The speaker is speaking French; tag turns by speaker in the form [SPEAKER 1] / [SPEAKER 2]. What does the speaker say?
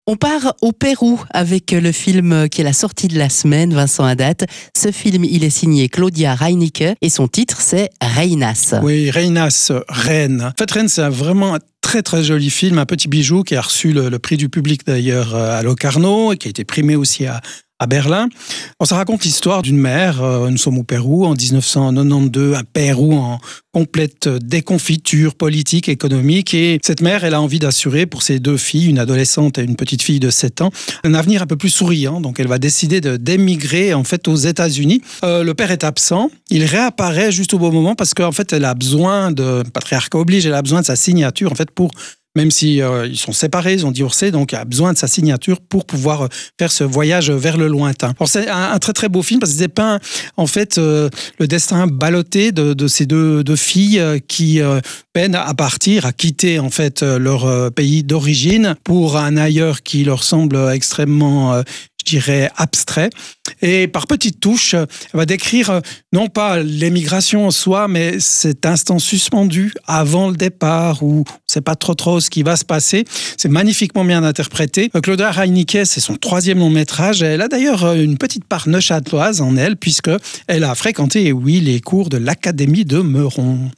[SPEAKER 1] On part au Pérou avec le film qui est la sortie de la semaine, Vincent Haddad. Ce film, il est signé Claudia Reinecke et son titre, c'est Reinas.
[SPEAKER 2] Oui, Reinas, Reine. En fait, Reine, c'est vraiment un très très joli film, un petit bijou qui a reçu le prix du public d'ailleurs à Locarno et qui a été primé aussi à Berlin. Alors, ça raconte l'histoire d'une mère, nous sommes au Pérou en 1992, un Pérou en complète déconfiture politique, économique, et cette mère, elle a envie d'assurer pour ses deux filles, une adolescente et une petite fille de 7 ans, un avenir un peu plus souriant, donc elle va décider d'émigrer en fait aux États-Unis. Le père est absent, il réapparaît juste au bon moment parce qu'en fait elle a besoin de, patriarcat oblige, elle a besoin de sa signature en fait pour, même si ils sont séparés, ils ont divorcé, donc il a besoin de sa signature pour pouvoir faire ce voyage vers le lointain. Alors c'est un très très beau film parce qu'il dépeint en fait le destin ballotté de ces deux filles qui peinent à partir, à quitter en fait leur pays d'origine pour un ailleurs qui leur semble extrêmement je dirais abstrait, et par petites touches, elle va décrire non pas l'émigration en soi, mais cet instant suspendu avant le départ où on ne sait pas trop ce qui va se passer. C'est magnifiquement bien interprété. Claudia Reinecke, c'est son 3e long métrage. Elle a d'ailleurs une petite part neuchâteloise en elle, puisqu'elle a fréquenté, oui, les cours de l'Académie de Meuron.